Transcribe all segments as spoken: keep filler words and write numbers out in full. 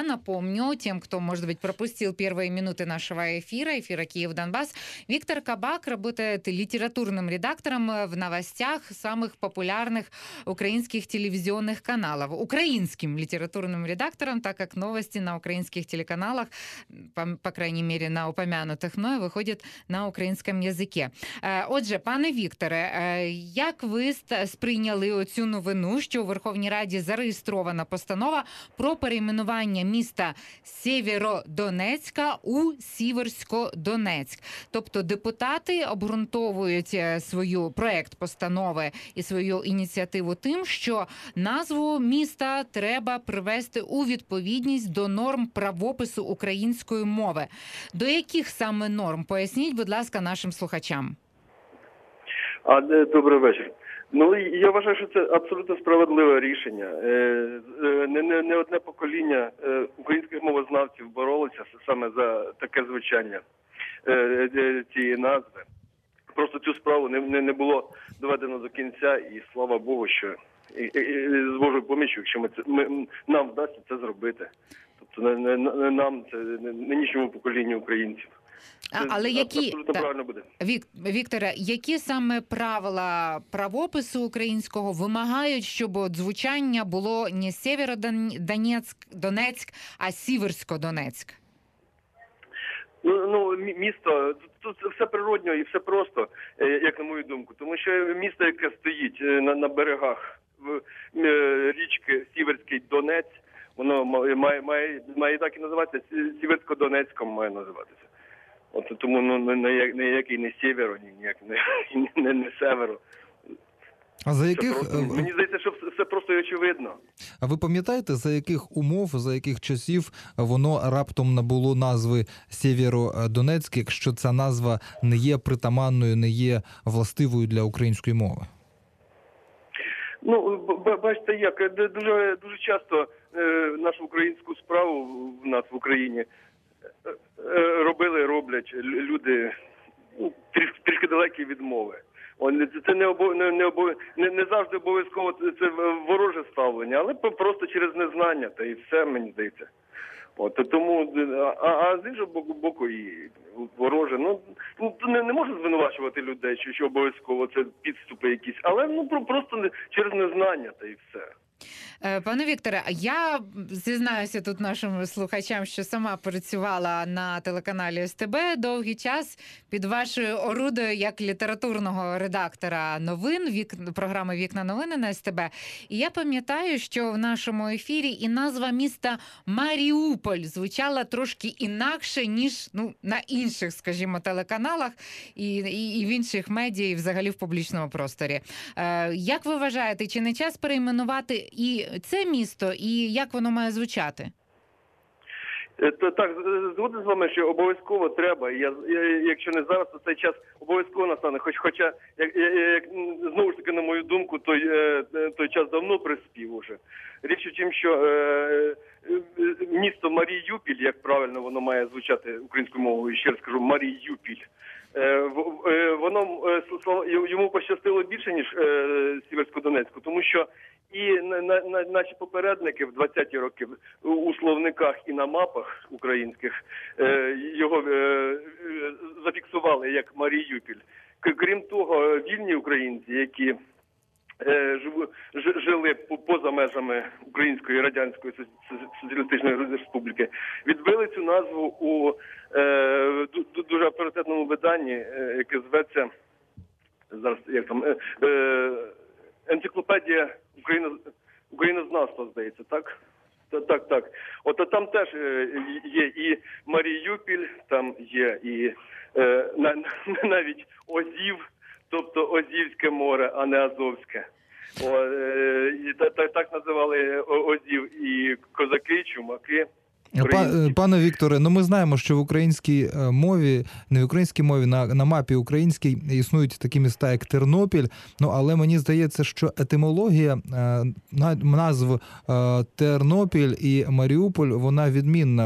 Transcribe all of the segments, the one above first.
я напомню тем, кто, может быть, пропустил первые минуты нашего эфира, эфира «Киев-Донбасс», Виктор Кабак работает литературным редактором в новостях самых популярных украинских телевизионных каналов. Украинским литературным редактором, так как новости на украинских телеканалах, по, по крайней мере, на упомянутых мною, выходят на українському язикі. Отже, пане Вікторе, як ви сприйняли оцю новину, що у Верховній Раді зареєстрована постанова про перейменування міста Сєвєродонецька у Сіверсько-Донецьк? Тобто депутати обґрунтовують свою проект постанови і свою ініціативу тим, що назву міста треба привести у відповідність до норм правопису української мови. До яких саме норм? Поясніть, будь ласка, нашим слухачам. А, добрий вечір. Ну, я вважаю, що це абсолютно справедливе рішення. Не, не, не одне покоління українських мовознавців боролося саме за таке звучання цієї назви. Просто цю справу не, не, не було доведено до кінця, і слава Богу, що і, і, з Божою поміччю, якщо ми це, ми, нам вдасться це зробити. Тобто не, не, не нам, це не нинішньому поколінню українців. А, але які, абсолютно правильно буде. Вік, Вікторе, які саме правила правопису українського вимагають, щоб от звучання було не Сєвєродонецьк, Донецьк, а Сіверсько-Донецьк? Ну, ну, місто, тут все природньо і все просто, як на мою думку. Тому що місто, яке стоїть на, на берегах річки Сіверський Донець, воно має, має, має так і називатися, Сіверсько-Донецьком має називатися. От тому ну, ніякий не сєвєро, ніякий не, не, не северо. А за яких... Просто, мені здається, що все, все просто і очевидно. А ви пам'ятаєте, за яких умов, за яких часів воно раптом набуло назви Сєвєродонецьк, якщо ця назва не є притаманною, не є властивою для української мови? Ну, бачите як, дуже, дуже часто е, нашу українську справу в нас в Україні робили, роблять люди ну, трішки, трішки далекі від мови. Це не, обов... не, не, обов... не, не завжди обов'язково це вороже ставлення, але просто через незнання, та і все, мені здається. От, тому, а, а з іншого боку, боку і вороже. Ну, не, не можу звинувачувати людей, що, що обов'язково це підступи якісь, але ну, просто через незнання, та і все. Пане Вікторе, я зізнаюся тут нашим слухачам, що сама працювала на телеканалі ес те бе довгий час під вашою орудою як літературного редактора новин, вік, програми «Вікна новини» на ес те бе. І я пам'ятаю, що в нашому ефірі і назва міста Маріуполь звучала трошки інакше, ніж ну, на інших, скажімо, телеканалах і, і, і в інших медіа, і взагалі в публічному просторі. Е, як ви вважаєте, чи не час перейменувати і це місто, і як воно має звучати? Так, згоден з вами, що обов'язково треба. Я, якщо не зараз, то цей час обов'язково настане. Хоч, хоча, як, як, знову ж таки, на мою думку, той, той час давно приспів уже. Річ у тім, що е, місто Маріюпіль, як правильно воно має звучати українською мовою, ще раз скажу, Маріюпіль, воно йому пощастило більше, ніж Сіверсько-Донецьку, тому що і на, на, наші попередники в двадцяті роки у словниках і на мапах українських його зафіксували як Маріюпіль. Крім того, вільні українці, які жили поза межами Української Радянської Соціалістичної Республіки, відбили цю назву у е, дуже авторитетному виданні, яке зветься зараз як там е, енциклопедія Україна, українознавства, здається, так? Так, так. От там теж є і Маріюпіль, там є і е, навіть Озів, тобто Озівське море, а не Азовське. О, е, і, так, так називали Озів і козаки, і чумаки. Пане Вікторе, ну ми знаємо, що в українській мові, не в українській мові, на, на мапі українській існують такі міста, як Тернопіль, ну але мені здається, що етимологія назв Тернопіль і Маріуполь, вона відмінна в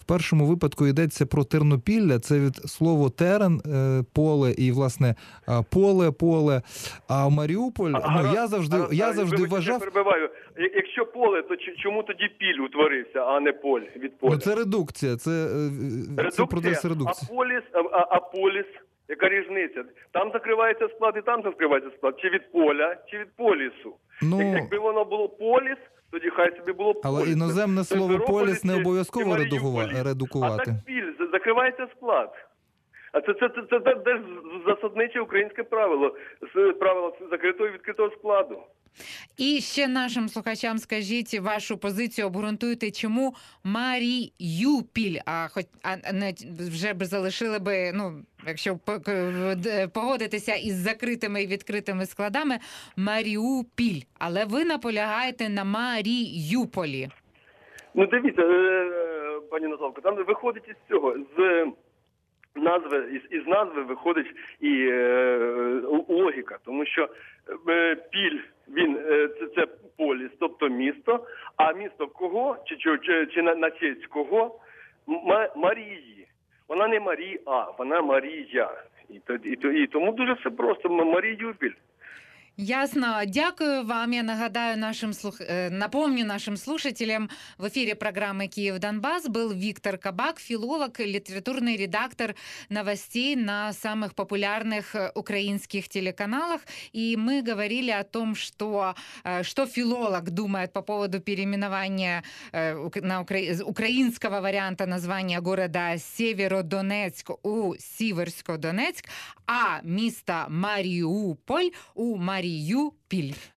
першому випадку йдеться про Тернопілля, це від слово терен, е, поле, і, власне, е, поле, поле. А Маріуполь, А, ну, а, я завжди, а, я а, завжди вибачте, вважав... я перебиваю. Я- Якщо поле, то чи- чому тоді піль утворився, а не поль від поля? Ну, це редукція, це, е, це Редукція, процес редукції. а поліс, а, а, а поліс, яка різниця? Там закривається склад і там закривається склад. Чи від поля, чи від полісу. Ну, Як- Якби воно було поліс, тоді хай собі було поліс. але іноземне Це слово Симферополіс поліс не чи- обов'язково чи редугува- Маріуполіс. редукувати. А так піль, за- закривається склад. А це, це, це, це, це теж засадниче українське правило, з- правило закритого і відкритого складу. І ще нашим слухачам скажіть вашу позицію, обґрунтуйте, чому Маріюпіль, а хоч а не вже б залишили би, ну, якщо по- к- д- погодитися із закритими і відкритими складами, Маріупіль. Але ви наполягаєте на Маріюполі. Ну дивіться, е, пані Наталко, там виходить із цього, з назви, із, із назви виходить і е, логіка, тому що е, піль, він, е, це, це поліс, тобто місто, а місто кого, чи, чи, чи, чи на, на честь кого? Ма, Марії. Вона не Марія, вона Марія. І, то- і, то- і тому дуже все просто, Маріюпіль. Ясно. Дякую вам. Я нагадаю нашим слух... э, напомню нашим слушателям, в эфире программы «Киев-Донбасс» был Виктор Кабак, филолог, литературный редактор новостей на самых популярных э, украинских телеканалах. И мы говорили о том, что, э, что филолог думает по поводу переименования э, ук- на укра... украинского варианта названия города Северодонецк у Сіверсько-Донецьк, а міста Маріуполь у Маріюпіль.